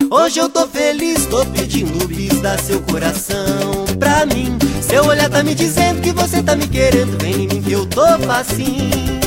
Hoje eu tô feliz, tô pedindo bis, dá seu coração pra mim. Seu olhar tá me dizendo que você tá me querendo, vem em mim que eu tô facinho.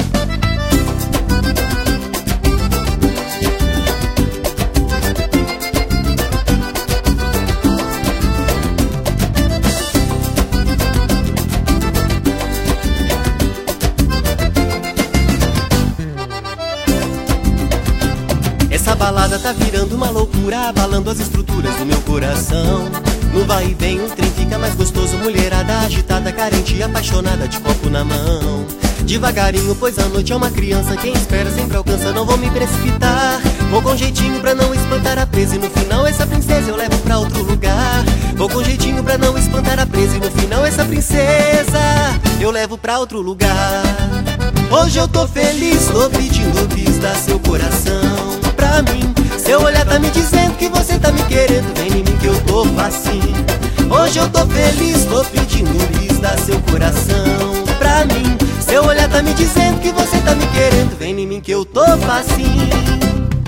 Essa balada tá virando uma loucura, abalando as estruturas do meu coração. No vai e vem o trem fica mais gostoso, mulherada agitada, carente e apaixonada, de copo na mão. Devagarinho, pois a noite é uma criança, quem espera sempre alcança, não vou me precipitar. Vou com jeitinho pra não espantar a presa, e no final essa princesa eu levo pra outro lugar. Vou com jeitinho pra não espantar a presa, e no final essa princesa eu levo pra outro lugar. Hoje eu tô feliz, tô pedindo bis, dá seu coração pra mim. Seu olhar tá me dizendo que você tá me querendo, vem em mim que eu tô facinho. Hoje eu tô feliz, tô pedindo bis, dá seu coração pra mim. Seu olhar tá me dizendo que você tá me querendo, vem em mim que eu tô facinho.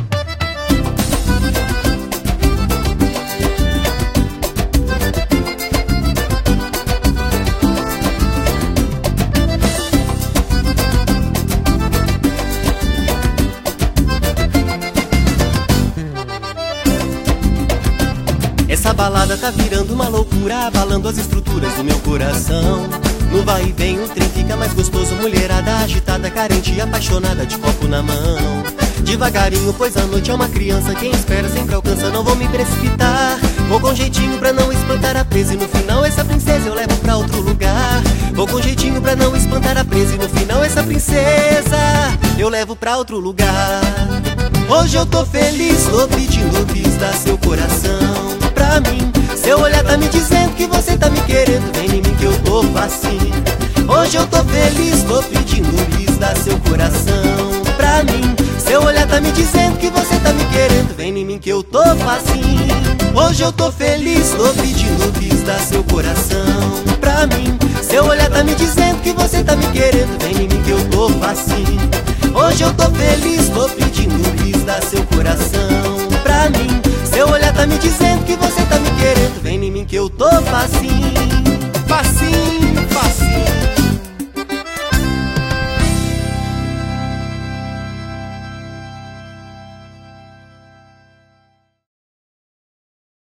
Essa balada tá virando uma loucura, abalando as estruturas do meu coração. No vai e vem o trem fica mais gostoso, mulherada agitada, carente e apaixonada, de copo na mão. Devagarinho, pois a noite é uma criança, quem espera sempre alcança, não vou me precipitar. Vou com jeitinho pra não espantar a presa, e no final essa princesa eu levo pra outro lugar. Vou com jeitinho pra não espantar a presa, e no final essa princesa eu levo pra outro lugar. Hoje eu tô feliz, tô pedindo bis, dá seu coração pra mim. Seu olhar tá me dizendo que você tá me querendo, vem em mim que eu tô facinho. Hoje eu tô feliz, tô pedindo bis, dá seu coração pra mim. Seu olhar tá me dizendo que você tá me querendo, vem em mim que eu tô facinho. Hoje eu tô feliz, tô pedindo bis, dá seu coração pra mim. Seu olhar tá me dizendo que você tá me querendo, vem em mim que eu tô facinho. Hoje eu tô feliz, tô pedindo